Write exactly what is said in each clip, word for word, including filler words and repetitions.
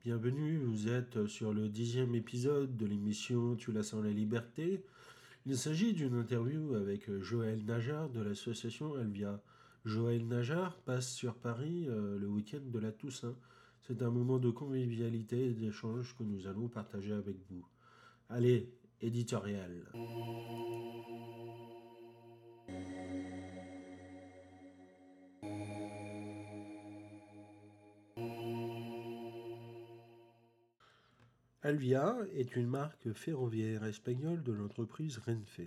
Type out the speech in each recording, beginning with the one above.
Bienvenue, vous êtes sur le dixième épisode de l'émission Tu la sens la liberté. Il s'agit d'une interview avec Joël Najar de l'association Alvia. Joël Najar passe sur Paris euh, le week-end de la Toussaint. C'est un moment de convivialité et d'échange que nous allons partager avec vous. Allez, éditorial. Alvia est une marque ferroviaire espagnole de l'entreprise Renfe.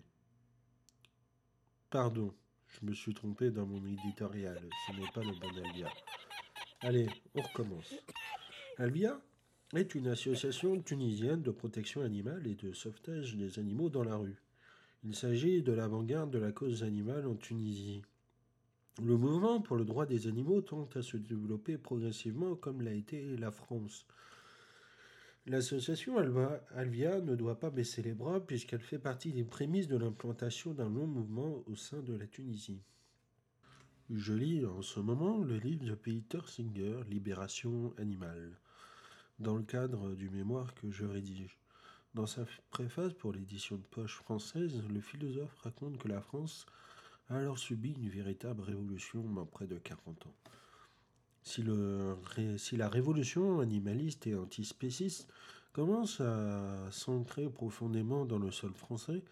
Pardon, je me suis trompé dans mon éditorial, ce n'est pas le bon Alvia. Allez, on recommence. Alvia est une association tunisienne de protection animale et de sauvetage des animaux dans la rue. Il s'agit de l'avant-garde de la cause animale en Tunisie. Le mouvement pour le droit des animaux tente à se développer progressivement comme l'a été la France. L'association Alvia ne doit pas baisser les bras puisqu'elle fait partie des prémices de l'implantation d'un long mouvement au sein de la Tunisie. Je lis en ce moment le livre de Peter Singer, Libération animale, dans le cadre du mémoire que je rédige. Dans sa préface pour l'édition de poche française, le philosophe raconte que la France a alors subi une véritable révolution en près de quarante ans. Si, le, si la révolution animaliste et antispéciste commence à s'ancrer profondément dans le sol français,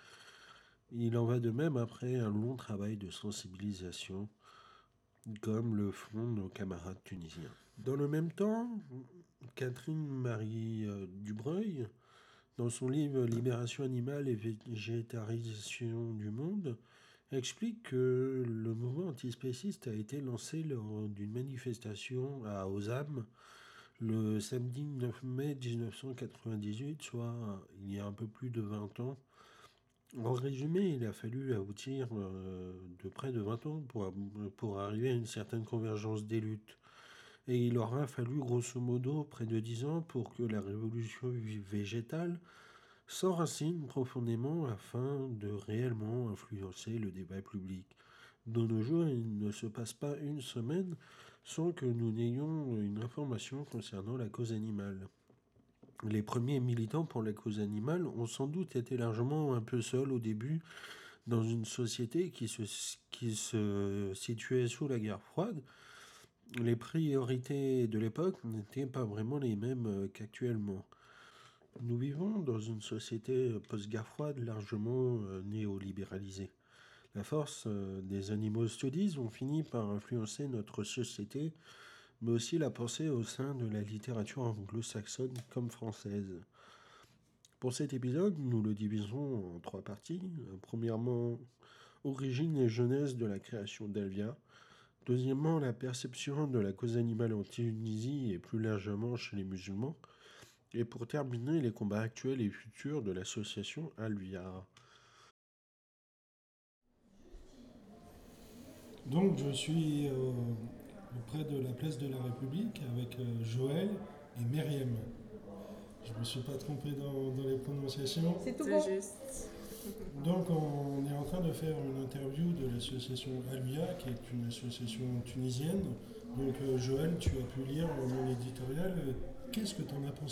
il en va de même après un long travail de sensibilisation, comme le font nos camarades tunisiens. Dans le même temps, Catherine Marie Dubreuil, dans son livre Libération animale et végétarisation du monde, explique que le mouvement antispéciste a été lancé lors d'une manifestation à Ozam le samedi neuf mai dix-neuf cent quatre-vingt-dix-huit, soit il y a un peu plus de vingt ans. En résumé, il a fallu aboutir euh, de près de vingt ans pour, pour arriver à une certaine convergence des luttes. Et il aura fallu grosso modo près de dix ans pour que la révolution végétale s'enracine profondément afin de réellement influencer le débat public. De nos jours, il ne se passe pas une semaine sans que nous n'ayons une information concernant la cause animale. Les premiers militants pour la cause animale ont sans doute été largement un peu seuls au début dans une société qui se, qui se situait sous la guerre froide. Les priorités de l'époque n'étaient pas vraiment les mêmes qu'actuellement. Nous vivons dans une société post-guerre froide largement néolibéralisée. La force des animal studies ont fini par influencer notre société, mais aussi la pensée au sein de la littérature anglo-saxonne comme française. Pour cet épisode, nous le divisons en trois parties. Premièrement, origine et jeunesse de la création d'Alvia. Deuxièmement, la perception de la cause animale en Tunisie et plus largement chez les musulmans. Et pour terminer, les combats actuels et futurs de l'association Alvia. Donc je suis euh, auprès de la place de la République avec euh, Joël et Myriam. Je ne me suis pas trompé dans, dans les prononciations. C'est tout bon. C'est juste. Donc on est en train de faire une interview de l'association Alvia, qui est une association tunisienne. Donc euh, Joël, tu as pu lire mon éditorial. Qu'est-ce que tu en as pensé ?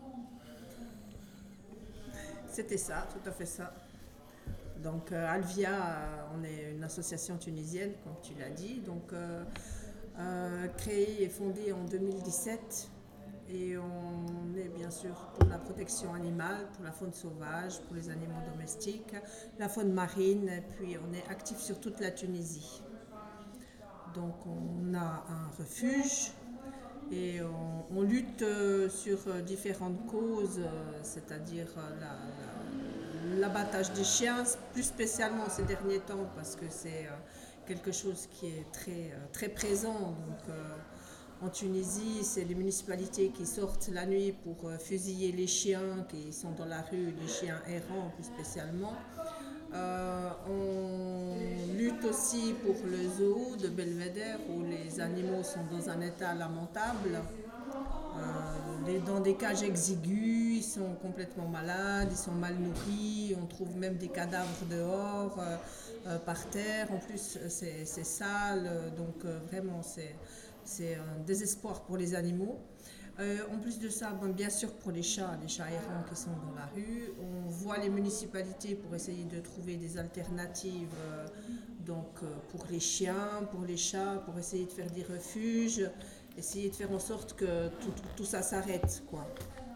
C'était ça, tout à fait ça. Donc euh, Alvia, euh, on est une association tunisienne, comme tu l'as dit, donc euh, euh, créée et fondée en deux mille dix-sept. Et on est bien sûr pour la protection animale, pour la faune sauvage, pour les animaux domestiques, la faune marine, et puis on est actif sur toute la Tunisie. Donc on a un refuge et on, on lutte sur différentes causes, c'est-à-dire la, la, l'abattage des chiens, plus spécialement ces derniers temps parce que c'est quelque chose qui est très, très présent. Donc, en Tunisie, c'est les municipalités qui sortent la nuit pour fusiller les chiens qui sont dans la rue, les chiens errants plus spécialement. Euh, on lutte aussi pour le zoo de Belvédère où les animaux sont dans un état lamentable. Euh, dans des cages exiguës, ils sont complètement malades, ils sont mal nourris, on trouve même des cadavres dehors, euh, euh, par terre. En plus, c'est, c'est sale, donc euh, vraiment c'est... C'est un désespoir pour les animaux. Euh, en plus de ça, bon, bien sûr pour les chats, les chats errants qui sont dans la rue, on voit les municipalités pour essayer de trouver des alternatives euh, donc, euh, pour les chiens, pour les chats, pour essayer de faire des refuges, essayer de faire en sorte que tout, tout- tout ça s'arrête, quoi.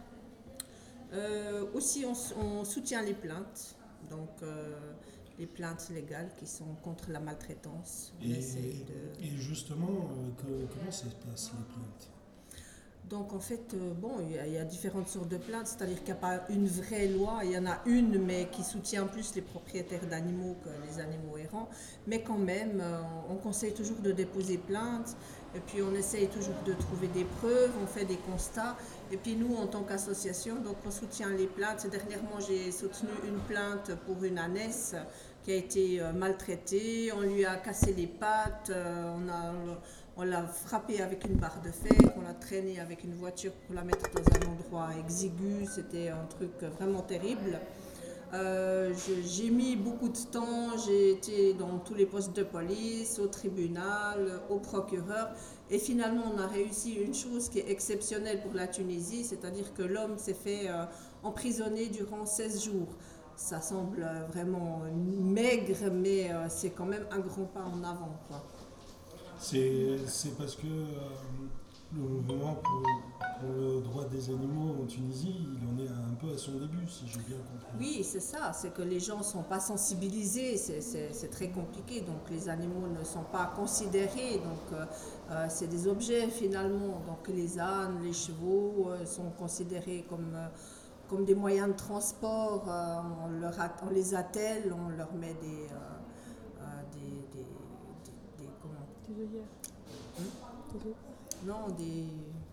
Euh, aussi, on, s- on soutient les plaintes, donc euh, les plaintes légales qui sont contre la maltraitance. On essaye de... Et, et justement, euh, que- comment ça se passe les plaintes? Donc en fait, euh, bon, il y, a, il y a différentes sortes de plaintes, c'est-à-dire qu'il n'y a pas une vraie loi, il y en a une mais qui soutient plus les propriétaires d'animaux que les animaux errants, mais quand même, euh, on conseille toujours de déposer plainte, et puis on essaye toujours de trouver des preuves, on fait des constats, et puis nous en tant qu'association, donc on soutient les plaintes. Dernièrement, j'ai soutenu une plainte pour une ânesse qui a été euh, maltraitée, on lui a cassé les pattes, euh, on a... On l'a frappée avec une barre de fer, on l'a traînée avec une voiture pour la mettre dans un endroit exigu. C'était un truc vraiment terrible. Euh, je- j'ai mis beaucoup de temps, j'ai été dans tous les postes de police, au tribunal, au procureur. Et finalement, on a réussi une chose qui est exceptionnelle pour la Tunisie, c'est-à-dire que l'homme s'est fait euh, emprisonner durant seize jours. Ça semble euh, vraiment maigre, mais euh, c'est quand même un grand pas en avant, quoi. C'est c'est parce que euh, le mouvement pour, pour le droit des animaux en Tunisie, il en est un peu à son début, si j'ai bien compris. Oui, c'est ça, c'est que les gens ne sont pas sensibilisés, c'est- c'est c'est très compliqué, donc les animaux ne sont pas considérés, donc euh, euh, c'est des objets finalement, donc les ânes, les chevaux euh, sont considérés comme, euh, comme des moyens de transport, euh, on, leur at- on les attelle, on leur met des... euh, euh, des, des, des- des- comment Des œillères. Hmm? Des œufs. Non, des...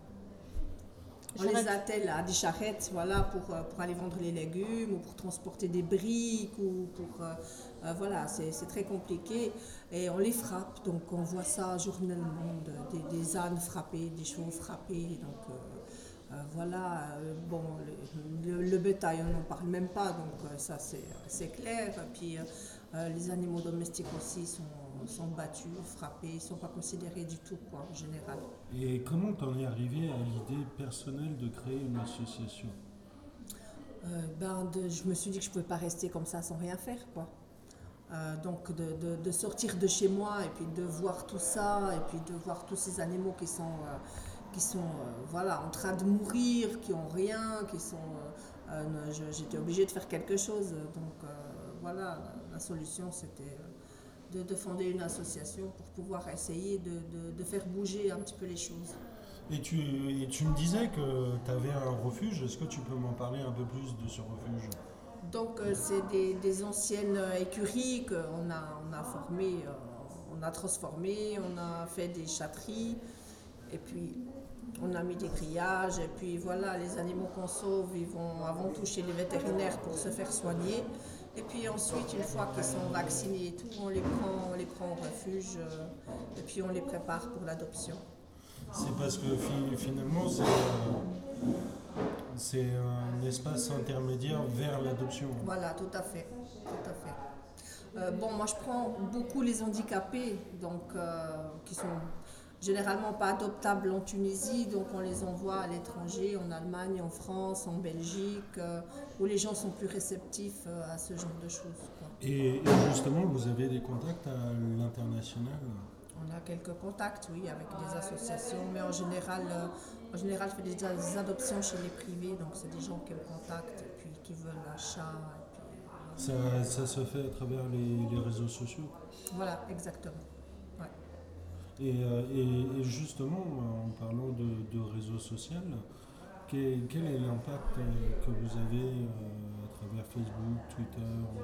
Des On les charrettes. attelle à des charrettes, voilà, pour, euh, pour aller vendre les légumes ou pour transporter des briques ou pour euh, euh, voilà, c'est c'est très compliqué et on les frappe, donc on voit ça journellement, de- des, des ânes frappés, des chevaux frappés, donc euh, euh, voilà, euh, bon, le, le- le bétail on n'en parle même pas, donc euh, ça c'est c'est clair. Et puis euh, euh, les animaux domestiques aussi sont, sont battus, frappés, ils ne sont pas considérés du tout, quoi, en général. Et comment t'en es arrivé à l'idée personnelle de créer une association? Euh, ben de- je me suis dit que je ne pouvais pas rester comme ça sans rien faire, quoi. Euh, donc de, de- de sortir de chez moi et puis de voir tout ça et puis de voir tous ces animaux qui sont, euh, qui sont euh, voilà, en train de mourir, qui ont rien, qui sont... euh, euh, je- j'étais obligée de faire quelque chose. Donc euh, voilà, la, la solution c'était euh, de, de fonder une association pour pouvoir essayer de, de- de faire bouger un petit peu les choses. Et tu, et tu me disais que tu avais un refuge, est-ce que tu peux m'en parler un peu plus de ce refuge? Donc euh, c'est des, des anciennes euh, écuries qu'on a, on a formées, euh, on a transformées, on a fait des chatteries et puis on a mis des grillages et puis voilà, les animaux qu'on sauve, ils vont avant tout chez les vétérinaires pour se faire soigner. Et puis ensuite, une fois qu'ils sont vaccinés et tout, on les prend, on les prend au refuge euh, et puis on les prépare pour l'adoption. C'est parce que fi- finalement, c'est euh, c'est un espace intermédiaire vers l'adoption. Voilà, tout à fait, tout à fait. Euh, bon, moi je prends beaucoup les handicapés, donc euh, qui sont généralement pas adoptables en Tunisie, donc on les envoie à l'étranger, en Allemagne, en France, en Belgique, euh, où les gens sont plus réceptifs euh, à ce genre de choses, quoi. Et, et justement, vous avez des contacts à l'international? On a quelques contacts, oui, avec des associations, mais en général, euh, en général, je fais des, des adoptions chez les privés, donc c'est des gens qui me contactent et puis qui veulent un chat. Et puis, Ça, ça se fait à travers les, les réseaux sociaux. voilà, exactement. Ouais. Et, euh, et- et justement, en parlant de, de réseau social, quel, quel est l'impact euh, que vous avez euh, à travers Facebook, Twitter?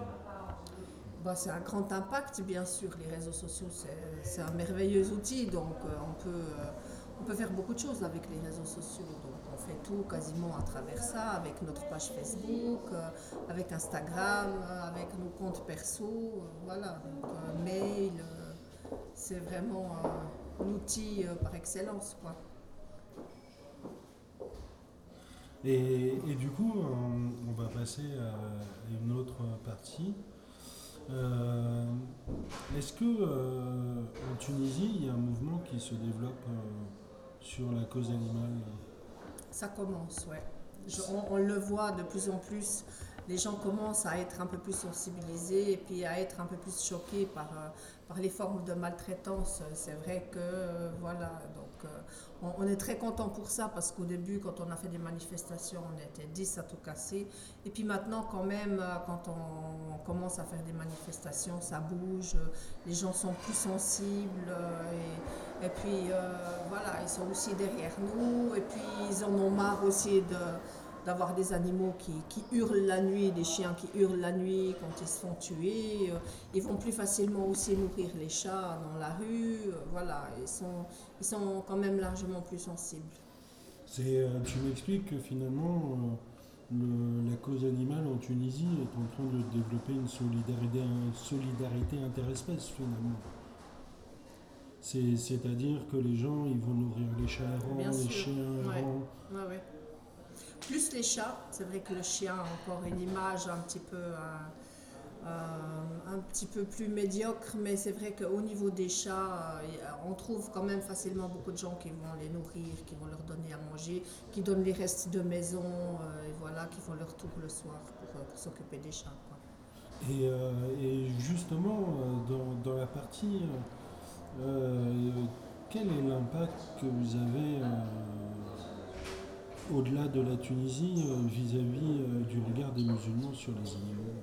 Bah, c'est un grand impact, bien sûr. Les réseaux sociaux, c'est, c'est un merveilleux outil. Donc, euh, on, peut, euh, on peut faire beaucoup de choses avec les réseaux sociaux. Donc, on fait tout quasiment à travers ça, avec notre page Facebook, euh, avec Instagram, euh, avec nos comptes perso. euh, voilà. Donc, euh, mail, euh, c'est vraiment euh, l'outil euh, par excellence, quoi. Et, et du coup, on, on va passer à une autre partie. Euh, Est-ce que euh, en Tunisie, il y a un mouvement qui se développe euh, sur la cause animale? Ça commence, ouais. Je- on, on le voit de plus en plus. Les gens commencent à être un peu plus sensibilisés et puis à être un peu plus choqués par, euh, par les formes de maltraitance. C'est vrai que, euh, voilà, donc euh, on, on est très content pour ça parce qu'au début, quand on a fait des manifestations, on était dix à tout casser. Et puis maintenant, quand même, euh, quand on, on commence à faire des manifestations, ça bouge, euh, les gens sont plus sensibles euh, et, et puis, euh, voilà, ils sont aussi derrière nous et puis ils en ont marre aussi de d'avoir des animaux qui, qui hurlent la nuit, des chiens qui hurlent la nuit quand ils se font tuer. Euh, Ils vont plus facilement aussi nourrir les chats dans la rue. Euh, Voilà, ils sont, ils sont quand même largement plus sensibles. C'est, euh, tu m'expliques que finalement, euh, le- la cause animale en Tunisie est en train de développer une solidarité, une solidarité interespèces finalement. C'est, c'est-à-dire que les gens, ils vont nourrir les chats Bien errants, les sûr, chiens ouais, errants. ouais, ouais. Plus les chats, c'est vrai que le chien a encore une image un petit peu, euh, euh, un petit peu plus médiocre, mais c'est vrai qu'au niveau des chats, euh, y a- on trouve quand même facilement beaucoup de gens qui vont les nourrir, qui vont leur donner à manger, qui donnent les restes de maison, euh, et voilà, qui font leur tour le soir pour, euh, pour s'occuper des chats, quoi. Et, euh, et justement, euh, dans, dans la partie, euh, euh, quel est l'impact que vous avez euh, au-delà de la Tunisie euh, vis-à-vis euh, du regard des musulmans sur les animaux?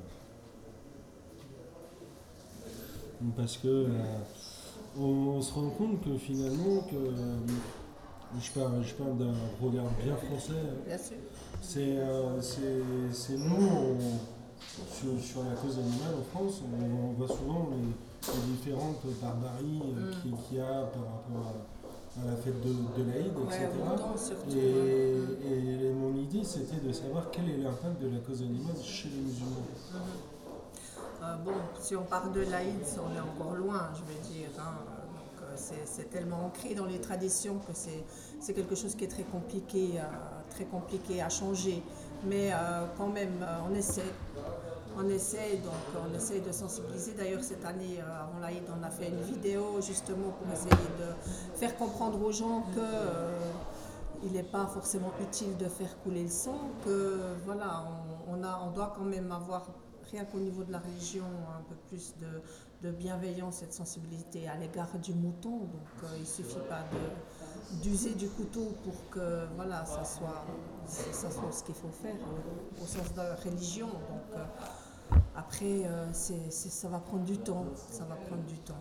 Parce que euh, on, on se rend compte que finalement, que, euh, je parle, je parle d'un regard bien français, Bien sûr. c'est euh, c'est- c'est nous, on- sur, sur la cause animale en France, on, on voit souvent les, les différentes barbaries euh, Mm. qu'il qu'il y a par rapport à, à la fête de, de l'Aïd, Ouais, et cetera. autant surtout. Et, hein. Mm. et mon idée, c'était de savoir quel est l'impact de la cause animale chez les musulmans. Mhm. Euh, bon, si on parle de l'Aïd, on est encore loin, je veux dire. Hein. Donc, euh, c'est, c'est tellement ancré dans les traditions que c'est, c'est quelque chose qui est très compliqué, euh, très compliqué à changer. Mais euh, quand même, euh, on essaie. On essaie, donc on essaie de sensibiliser. D'ailleurs, cette année, euh, avant l'Aïd, on a fait une vidéo justement pour essayer de faire comprendre aux gens que euh, il n'est pas forcément utile de faire couler le sang, que voilà, on, on a, on doit quand même avoir, rien qu'au niveau de la religion, un peu plus de, de bienveillance et de sensibilité à l'égard du mouton. Donc euh, il ne suffit pas de, d'user du couteau pour que voilà, ça soit, ça soit ce qu'il faut faire au, au sens de la religion. Donc euh, après, euh, c'est, c'est, ça va prendre du temps, ça va prendre du temps.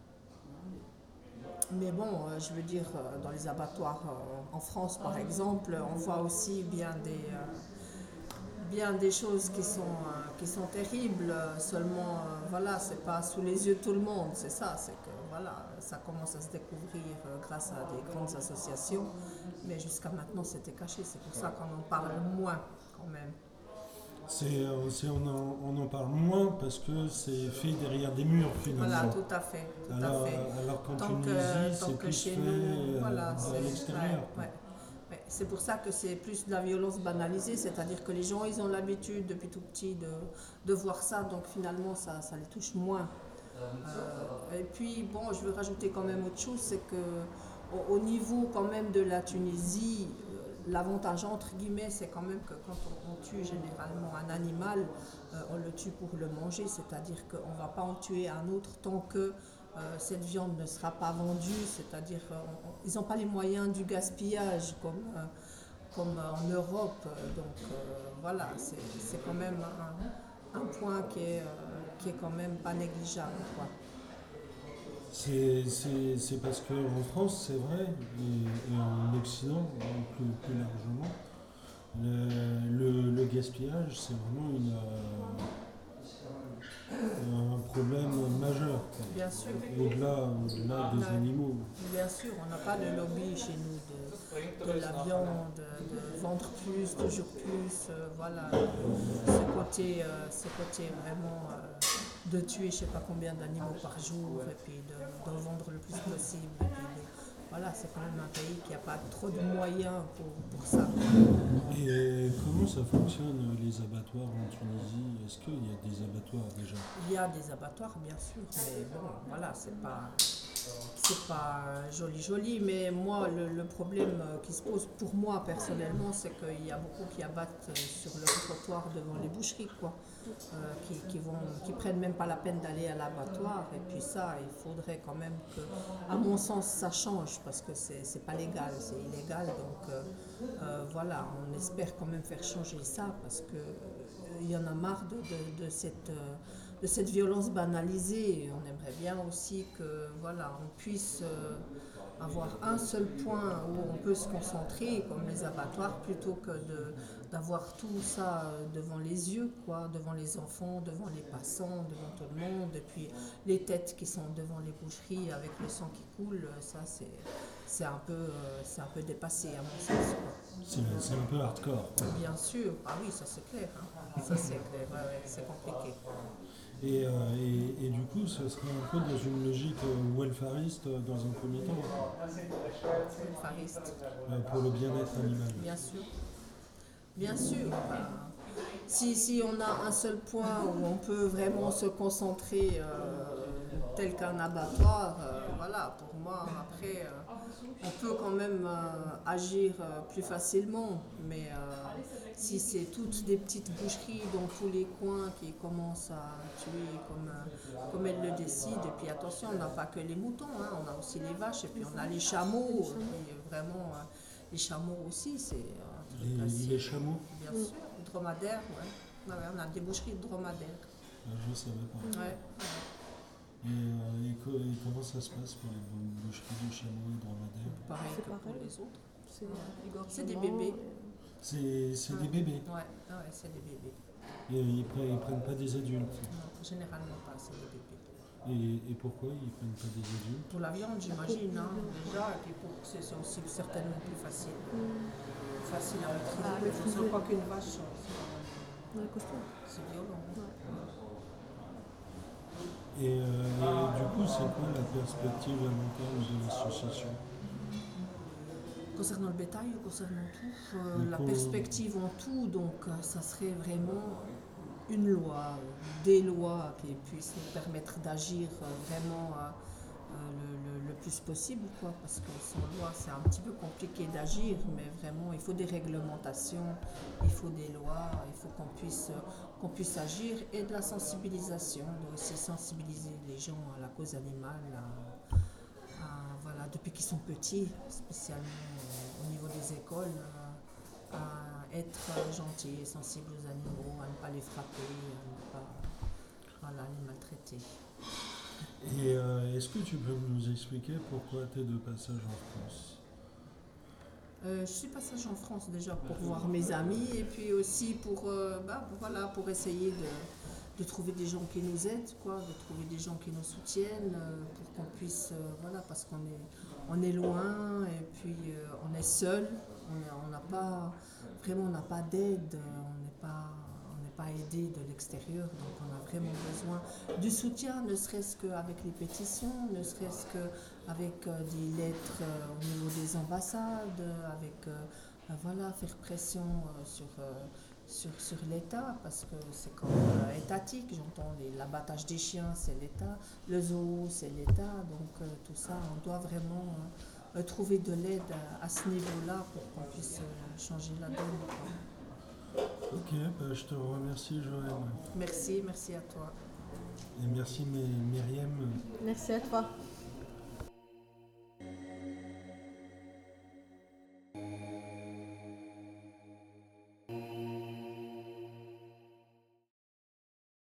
Mais bon, euh, je veux dire, euh, dans les abattoirs euh, en France, par exemple, on voit aussi bien des, euh, bien des choses qui sont, euh, qui sont terribles. euh, Seulement, euh, voilà, c'est pas sous les yeux de tout le monde. C'est ça, c'est que voilà, ça commence à se découvrir euh, grâce à des grandes associations. Mais jusqu'à maintenant, c'était caché. C'est pour ça qu'on en parle moins, quand même. C'est, euh, c'est- on, en, on en parle moins parce que c'est fait derrière des murs finalement. Voilà, tout à fait, tout Alors, à fait. alors qu'en Tant Tunisie, que, tant c'est que plus chez fait nous, euh, voilà, à c'est l'extérieur. ouais, ouais. Ouais. C'est pour ça que c'est plus de la violence banalisée, c'est-à-dire que les gens, ils ont l'habitude depuis tout petit de, de voir ça, donc finalement, ça, ça les touche moins. Euh, et puis, bon, je veux rajouter quand même autre chose, c'est que au, au niveau quand même de la Tunisie, euh, l'avantage entre guillemets, c'est quand même que quand on, on tue généralement un animal, euh, on le tue pour le manger, c'est-à-dire qu'on ne va pas en tuer un autre tant que euh, cette viande ne sera pas vendue, c'est-à-dire qu'ils n'ont pas les moyens du gaspillage comme, euh, comme en Europe. Donc euh, voilà, c'est, c'est quand même un, un point qui est, euh, qui est quand même pas négligeable, quoi. C'est, c'est, c'est parce qu'en France, c'est vrai, et, et en Occident plus, plus largement, le, le, le gaspillage, c'est vraiment une, euh, un problème majeur. Bien sûr. Au-delà, au-delà des Ouais. animaux. Bien sûr, on n'a pas de lobby chez nous de, de la viande, de, de vendre plus, toujours plus. euh, voilà, ce côté, euh, ce côté vraiment euh, de tuer je ne sais pas combien d'animaux par jour et puis de, d'en vendre le plus possible. Et puis de- voilà, c'est quand même un pays qui n'a pas trop de moyens pour, pour ça. Et comment ça fonctionne les abattoirs en Tunisie? Est-ce qu'il y a des abattoirs déjà? Il y a des abattoirs, bien sûr, mais bon, voilà, c'est pas, c'est pas euh, joli joli, mais moi le, le problème euh, qui se pose pour moi personnellement, c'est qu'il y a beaucoup qui abattent euh, sur le trottoir devant les boucheries, quoi, euh, qui, qui vont, qui prennent même pas la peine d'aller à l'abattoir. Et puis ça, il faudrait quand même que, à mon sens, ça change parce que c'est c'est pas légal, c'est illégal. Donc euh, euh, voilà, on espère quand même faire changer ça parce que euh, il y en a marre de, de, de cette euh, de cette violence banalisée. On aimerait bien aussi que voilà, on puisse euh, avoir un seul point où on peut se concentrer, comme les abattoirs, plutôt que de, d'avoir tout ça euh, devant les yeux, quoi, devant les enfants, devant les passants, devant tout le monde, et puis les têtes qui sont devant les boucheries avec le sang qui coule, ça c'est, c'est, un, peu, euh, c'est un peu dépassé à mon sens. C'est, c'est un peu hardcore. Bien sûr, ah oui, ça c'est clair, hein. Ça c'est clair, ouais, ouais, c'est compliqué. Et, euh, et, et du coup, ce serait un peu dans une logique euh, welfariste euh, dans un premier temps. Welfariste. Euh, pour le bien-être animal. Bien sûr. Bien sûr. Bah, si, si on a un seul point où on peut vraiment se concentrer euh, tel qu'un abattoir, euh, voilà, pour moi, après, euh, on peut quand même euh, agir euh, plus facilement. Mais euh, si c'est toutes des petites boucheries dans tous les coins qui commencent à tuer comme, euh, comme elles le décident, et puis attention, on n'a pas que les moutons, hein, on a aussi les vaches, et puis on a les chameaux, et puis vraiment, euh, les chameaux aussi, c'est un truc Les, assez- les chameaux, Bien sûr, les dromadaires, ouais. Ouais, ouais, on a des boucheries de dromadaires. euh, je ne savais pas. Ouais. Et, euh, et, co- et comment ça se passe pour les bou- boucheries de chameaux et dromadaires? Pareil C'est que pour pareil. les autres. C'est C'est des bébés. C'est, c'est des bébés. Ouais, ouais, c'est des bébés. Et ils ne prennent pas des adultes. Non, généralement pas, c'est des bébés. Et, et pourquoi ils ne prennent pas des adultes? Pour la viande, j'imagine, hein, déjà, et puis pour que c'est c'est aussi certainement plus facile. Plus facile à maîtriser. Ah, Mais je maîtriser. ne crois qu'une vache, c'est Ouais, costaud. c'est violent. Et, euh, et du coup, c'est quoi la perspective à long terme de l'association? Concernant le bétail ou concernant tout, euh, Donc, la on- perspective en tout, donc euh, ça serait vraiment une loi, euh, des lois qui puissent nous permettre d'agir euh, vraiment euh, euh, le, le- le plus possible, quoi, parce que sans loi c'est un petit peu compliqué d'agir, mais vraiment il faut des réglementations, il faut des lois, il faut qu'on puisse, euh, qu'on puisse agir et de la sensibilisation, donc aussi sensibiliser les gens à la cause animale, à- à, voilà, depuis qu'ils sont petits, spécialement euh, au niveau des écoles, euh, à être euh, gentils et sensibles aux animaux, à ne pas les frapper, à ne pas voilà, les maltraiter. Et euh, est-ce que tu peux nous expliquer pourquoi tu es de passage en France? Euh, je suis passage en France déjà pour voir mes amis et puis aussi pour, euh, bah, voilà, pour essayer de, de trouver des gens qui nous aident, quoi, de trouver des gens qui nous soutiennent, euh, pour qu'on puisse, euh, voilà, parce qu'on est, on est loin et puis euh, on est seul, on est- on n'a pas, vraiment on n'a pas d'aide, on n'est pas, on n'est pas aidé de l'extérieur, donc on a vraiment besoin du soutien, ne serait-ce qu'avec les pétitions, ne serait-ce qu'avec euh, des lettres euh, au niveau des ambassades, avec, euh, ben voilà, faire pression euh, sur, euh, sur, sur l'État, parce que c'est quand même euh, étatique, j'entends les- l'abattage des chiens, c'est l'État, le zoo, c'est l'État, donc euh, tout ça, on doit vraiment euh, euh, trouver de l'aide à, à ce niveau-là pour qu'on puisse euh, changer la donne, quoi. Ok, bah, je te remercie Joël. Merci, merci à toi. Et merci My- Myriam. Merci à toi.